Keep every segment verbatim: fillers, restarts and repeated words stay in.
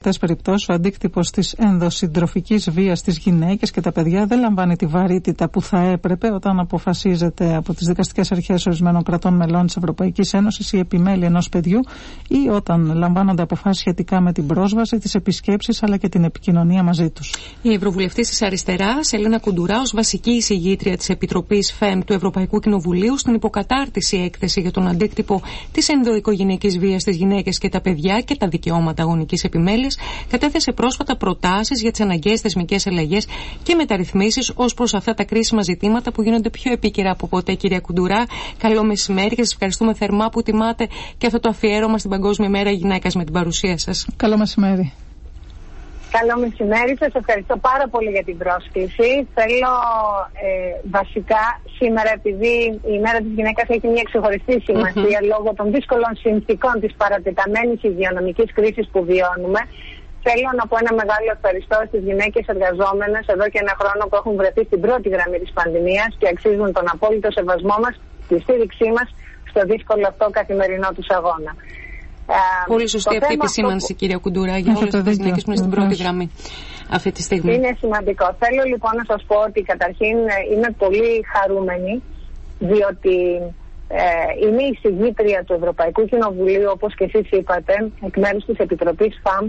αυτές τις περιπτώσεις ο αντίκτυπος της ενδοσυντροφικής βίας στις γυναίκες και τα παιδιά δεν λαμβάνει τη βαρύτητα που θα έπρεπε όταν αποφασίζεται από τις δικαστικές αρχές ορισμένων κρατών μελών της Ευρωπαϊκής Ένωσης η επιμέλεια ενός παιδιού ή όταν λαμβάνονται αποφάσεις σχετικά με την πρόσβαση, τις επισκέψεις αλλά και την επικοινωνία μαζί τους. Η Ευρωβουλευτής της Αριστεράς, Ελένα Κουντουρά, ως βασική εισηγήτρια της Επιτροπής ΦΕΜ του Ευρωπαϊκού Κοινοβουλίου, στην υποκατάρτιση έκθεση για τον αντίκτυπο της ενδοοικογενειακής βίας στις γυναίκες και τα παιδιά και τα δικαιώματα γονικής επιμέλειας, κατέθεσε πρόσφατα προτάσεις για τις αναγκαίες θεσμικές αλλαγές και μεταρρυθμίσεις ως προς αυτά τα κρίσιμα ζητήματα που γίνονται πιο επίκαιρα από ποτέ. Κυρία Κουντουρά, καλό μεσημέρι και σας ευχαριστούμε θερμά που τιμάτε και αυτό το αφιέρωμα στην Παγκόσμια Μέρα Γυναίκας με την παρουσία σας. Καλό μεσημέρι. Καλό μεσημέρι, σας ευχαριστώ πάρα πολύ για την πρόσκληση. Θέλω ε, βασικά σήμερα, επειδή η μέρα της γυναίκας έχει μια ξεχωριστή σημασία mm-hmm. λόγω των δύσκολων συνθήκων της παρατεταμένης υγειονομικής κρίσης που βιώνουμε, θέλω να πω ένα μεγάλο ευχαριστώ στις γυναίκες εργαζόμενες εδώ και ένα χρόνο που έχουν βρεθεί στην πρώτη γραμμή της πανδημίας και αξίζουν τον απόλυτο σεβασμό μας, τη στήριξή μας στο δύσκολο αυτό καθημερινό τους αγώνα. Πολύ σωστή αυτή η επισήμανση, κυρία Κουντουρά, για όλες τις γυναίκες που είναι στην πρώτη γραμμή αυτή τη στιγμή. Είναι σημαντικό. Θέλω λοιπόν να σας πω ότι καταρχήν είμαι πολύ χαρούμενη, διότι ε, είμαι η εισηγήτρια του Ευρωπαϊκού Κοινοβουλίου, όπως και εσείς είπατε, εκ μέρους της Επιτροπής ΦΑΜ,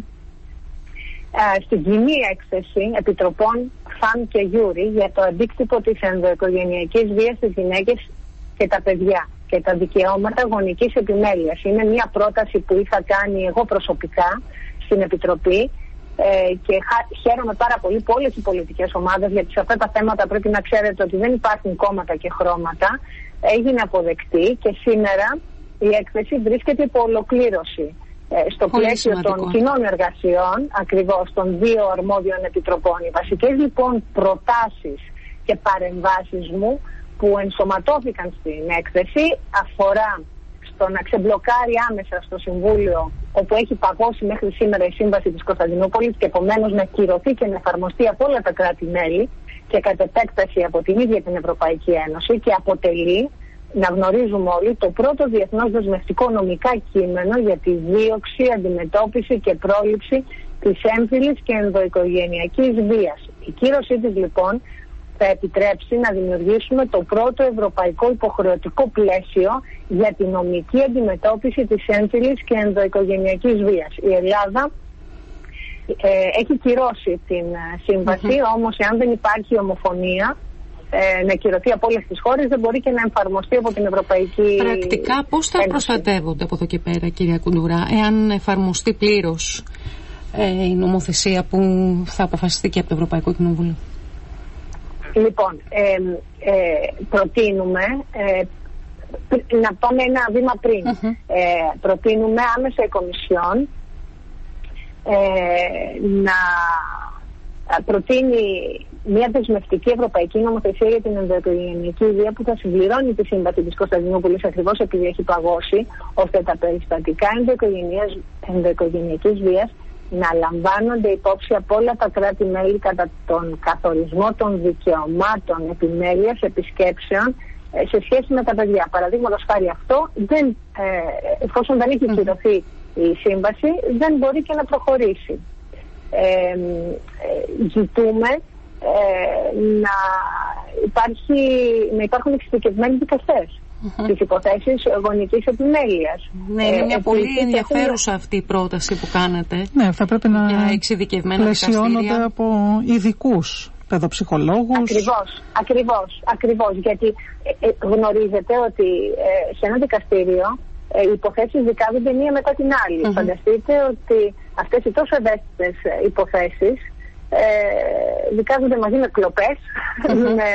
ε, στην κοινή έκθεση Επιτροπών ΦΑΜ και Γιούρι για το αντίκτυπο της ενδοοικογενειακής βίας στις γυναίκες και τα παιδιά και τα δικαιώματα γονικής επιμέλειας. Είναι μια πρόταση που είχα κάνει εγώ προσωπικά στην Επιτροπή ε, και χαίρομαι πάρα πολύ που όλες οι πολιτικές ομάδες, γιατί σε αυτά τα θέματα πρέπει να ξέρετε ότι δεν υπάρχουν κόμματα και χρώματα, έγινε αποδεκτή και σήμερα η έκθεση βρίσκεται υπό ολοκλήρωση ε, στο Πολύ πλαίσιο σημαντικό. των κοινών εργασιών ακριβώς των δύο αρμόδιων επιτροπών. Οι βασικές λοιπόν προτάσεις και παρεμβάσεις μου που ενσωματώθηκαν στην έκθεση αφορά στο να ξεμπλοκάρει άμεσα στο Συμβούλιο, όπου έχει παγώσει μέχρι σήμερα η Σύμβαση της Κωνσταντινούπολης και επομένως να κυρωθεί και να εφαρμοστεί από όλα τα κράτη-μέλη και κατ' επέκταση από την ίδια την Ευρωπαϊκή Ένωση και αποτελεί, να γνωρίζουμε όλοι, το πρώτο διεθνώς δεσμευτικό νομικά κείμενο για τη δίωξη, αντιμετώπιση και πρόληψη της έμφυλης και ενδοοικογενειακής βίας. Η κύρωσή της λοιπόν θα επιτρέψει να δημιουργήσουμε το πρώτο ευρωπαϊκό υποχρεωτικό πλαίσιο για τη νομική αντιμετώπιση της έμφυλης και ενδοοικογενειακής βίας. Η Ελλάδα ε, έχει κυρώσει την σύμβαση, mm-hmm. όμως εάν δεν υπάρχει ομοφωνία ε, να κυρωθεί από όλες τις χώρες, δεν μπορεί και να εφαρμοστεί από την Ευρωπαϊκή Πρακτικά πώς θα Ένωση. προστατεύονται από εδώ και πέρα, κυρία Κουντουρά, εάν εφαρμοστεί πλήρως ε, η νομοθεσία που θα αποφασιστεί και από το Ευρωπαϊκό Κοινοβούλιο? Λοιπόν, ε, ε, προτείνουμε ε, να πάμε ένα βήμα πριν. Uh-huh. Ε, προτείνουμε άμεσα η Κομισιόν ε, να προτείνει μια δεσμευτική ευρωπαϊκή νομοθεσία για την ενδοοικογενειακή βία που θα συμπληρώνει τη Σύμβαση της Κωνσταντινούπολης ακριβώς επειδή έχει παγώσει, ώστε τα περιστατικά ενδοοικογενειακής βίας να λαμβάνονται υπόψη από όλα τα κράτη-μέλη κατά τον καθορισμό των δικαιωμάτων επιμέλειας επισκέψεων ε, σε σχέση με τα παιδιά. Παραδείγματος χάρη αυτό, δεν, ε, εφόσον δεν έχει κυρωθεί η σύμβαση, δεν μπορεί και να προχωρήσει. Ε, ε, ζητούμε ε, να, υπάρχει, να υπάρχουν εξειδικευμένοι δικαστές Uh-huh. τις υποθέσεις γονικής επιμέλειας. Ναι, είναι μια ε, πολύ ενδιαφέρουσα αυτή η πρόταση που κάνετε. Ναι, θα πρέπει να πλαισιώνονται από ειδικούς παιδοψυχολόγους. Ακριβώς, ακριβώς, ακριβώς. Γιατί ε, ε, γνωρίζετε ότι ε, σε ένα δικαστήριο ε, οι υποθέσεις δικάζονται μία μετά την άλλη. Uh-huh. Φανταστείτε ότι αυτές οι τόσο ευαίσθητες υποθέσεις ε, δικάζονται μαζί με κλοπές, uh-huh. με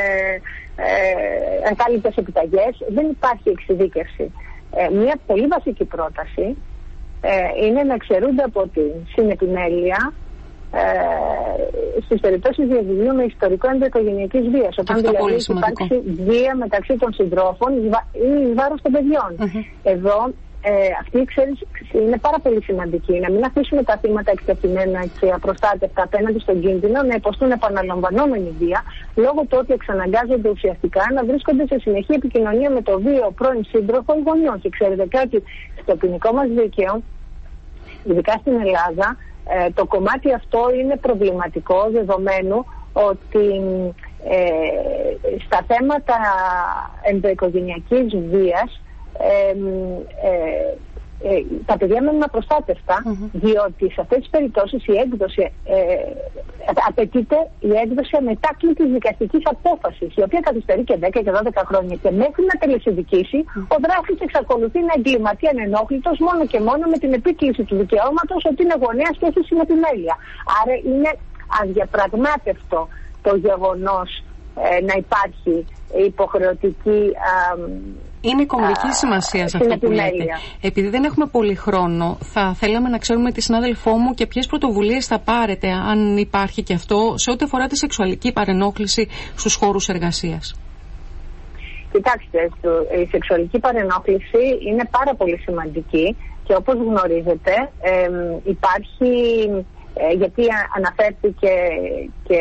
Ε, ακάλυπτες επιταγές, δεν υπάρχει εξειδίκευση. Ε, μια πολύ βασική πρόταση ε, είναι να εξαιρούνται από την συνεπιμέλεια ε, στις περιπτώσεις διαβιβλίου με ιστορικό ενδοοικογενειακής βίας, όταν δηλαδή υπάρξει βία μεταξύ των συντρόφων ή εις βάρος των παιδιών. Uh-huh. Εδώ ε, αυτή η εξαίρεση είναι πάρα πολύ σημαντική. Να μην αφήσουμε τα θύματα εκτεθειμένα και απροστάτευτα απέναντι στον κίνδυνο να υποστούν επαναλαμβανόμενη βία, λόγω του ότι εξαναγκάζονται ουσιαστικά να βρίσκονται σε συνεχή επικοινωνία με το βίαιο πρώην σύντροφο ή γονιών. Και ξέρετε κάτι, στο ποινικό μας δίκαιο, ειδικά στην Ελλάδα, Ε, το κομμάτι αυτό είναι προβληματικό, δεδομένου ότι ε, στα θέματα ενδοοικογενειακής βίας ε, ε, ε, τα παιδιά μένουν απροστάτευτα, mm-hmm. διότι σε αυτές τις περιπτώσεις η έκδοση ε, απαιτείται η έκδοση αμετάκλητης δικαστικής απόφασης, η οποία καθυστερεί και δέκα και δώδεκα χρόνια, και μέχρι να τελεσυνδικήσει mm-hmm. ο δράστης εξακολουθεί να εγκληματεί ανενόχλητος μόνο και μόνο με την επίκληση του δικαιώματος ότι είναι γονέας και έχει συνεπιμέλεια. Άρα είναι αδιαπραγμάτευτο το γεγονός ε, να υπάρχει υποχρεωτική α, είναι κομβική σημασία σε αυτό που λέτε. Επειδή δεν έχουμε πολύ χρόνο, θα θέλαμε να ξέρουμε τη συνάδελφό μου και ποιες πρωτοβουλίες θα πάρετε, αν υπάρχει και αυτό, σε ό,τι αφορά τη σεξουαλική παρενόχληση στους χώρους εργασίας. Κοιτάξτε, η σεξουαλική παρενόχληση είναι πάρα πολύ σημαντική και όπως γνωρίζετε ε, υπάρχει, ε, γιατί αναφέρθηκε και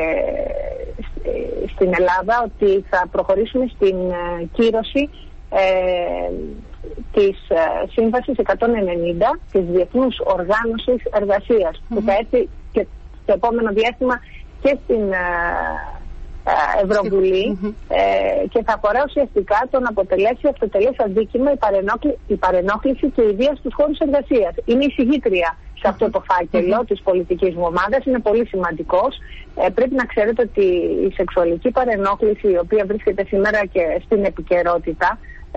στην Ελλάδα ότι θα προχωρήσουμε στην ε, κύρωση Ε, της ε, Σύμβασης εκατόν ενενήντα της Διεθνούς Οργάνωσης Εργασίας mm-hmm. που θα έρθει και στο επόμενο διάστημα και στην ε, ε, Ευρωβουλή mm-hmm. ε, και θα αφορά ουσιαστικά το να αποτελέσει αυτοτελές αντίκειμο η, παρενόχλη, η παρενόχληση και η βία στους χώρους εργασίας. Είναι η συγγήτρια σε αυτό το φάκελο mm-hmm. της πολιτικής μου ομάδας, είναι πολύ σημαντικός. Ε, πρέπει να ξέρετε ότι η σεξουαλική παρενόχληση, η οποία βρίσκεται σήμερα και στην επικαιρότητα,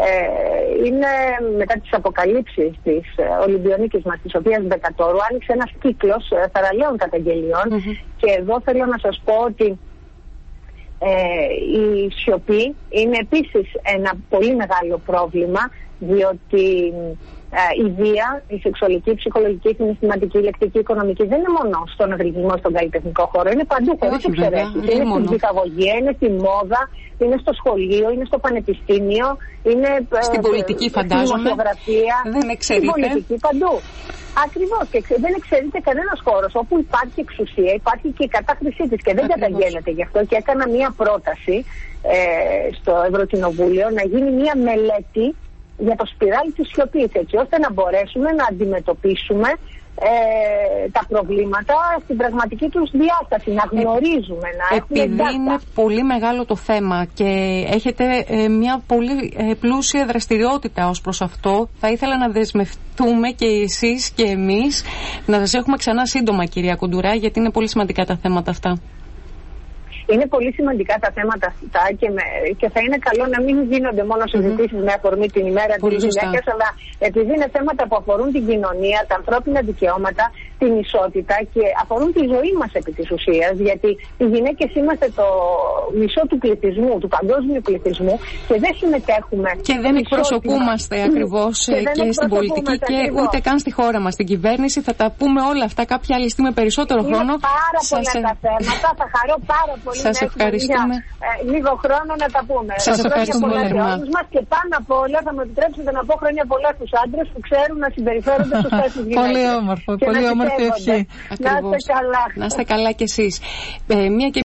Ε, είναι μετά τις αποκαλύψεις της ε, Ολυμπιονίκης μας, της οποίας Μπεκατόρου, άνοιξε ένας κύκλος ε, θαραλέων καταγγελιών mm-hmm. και εδώ θέλω να σας πω ότι ε, η σιωπή είναι επίσης ένα πολύ μεγάλο πρόβλημα, διότι ε, η βία, η σεξουαλική, η ψυχολογική, η συναισθηματική, η λεκτική, η οικονομική δεν είναι μόνο στον αθλητισμό, στον καλλιτεχνικό χώρο, είναι παντού, χωρίς εξαιρέσεις. Είναι στην ψυχαγωγία, είναι στη μόδα, είναι στο σχολείο, είναι στο πανεπιστήμιο, είναι στην ε, πολιτική, φαντάζομαι. Στην δημοσιογραφία, δεν εξαιρείται. Στην πολιτική, παντού. Ακριβώς, και δεν εξαιρείται κανένας χώρος όπου υπάρχει εξουσία, υπάρχει και η κατάχρησή της και δεν Ακριβώς. καταγγέλλεται γι' αυτό, και έκανα μία πρόταση ε, στο Ευρωκοινοβούλιο να γίνει μία μελέτη για το σπιράλι της σιωπής, έτσι ώστε να μπορέσουμε να αντιμετωπίσουμε ε, τα προβλήματα στην πραγματική τους διάσταση, να γνωρίζουμε, να έχουμε Επειδή data. Είναι πολύ μεγάλο το θέμα και έχετε ε, μια πολύ ε, πλούσια δραστηριότητα ως προς αυτό, θα ήθελα να δεσμευτούμε και εσείς και εμείς να σας έχουμε ξανά σύντομα, κυρία Κουντουρά, γιατί είναι πολύ σημαντικά τα θέματα αυτά. Είναι πολύ σημαντικά τα θέματα αυτά και, με, και θα είναι καλό να μην γίνονται μόνο συζητήσεις mm-hmm. με αφορμή την ημέρα της γυναίκας, αλλά επειδή είναι θέματα που αφορούν την κοινωνία, τα ανθρώπινα δικαιώματα, την ισότητα και αφορούν τη ζωή μας επί της ουσίας, γιατί οι γυναίκες είμαστε το μισό του πληθυσμού, του παγκόσμιου πληθυσμού, και δεν συμμετέχουμε. Και δεν εκπροσωπούμαστε ακριβώς και, και στην πολιτική και ακριβώς. ούτε καν στη χώρα μας, στην κυβέρνηση. Θα τα πούμε όλα αυτά κάποια άλλη στιγμή με περισσότερο είναι χρόνο. Πάρα πολλά Σας... τα θέματα, θα χαρώ πάρα πολύ. Σας ευχαριστούμε. Ε, λίγο χρόνο να τα πούμε. Σας ευχαριστούμε πολύ. Και πάνω απ' όλα θα μου επιτρέψετε να πω χρόνια πολλά στους άντρες που ξέρουν να συμπεριφέρονται σωστά στις γυναίκες. Πολύ όμορφο, πολύ όμορφη ευχή. Να είστε καλά. Να είστε καλά κι εσείς. Ε, μια και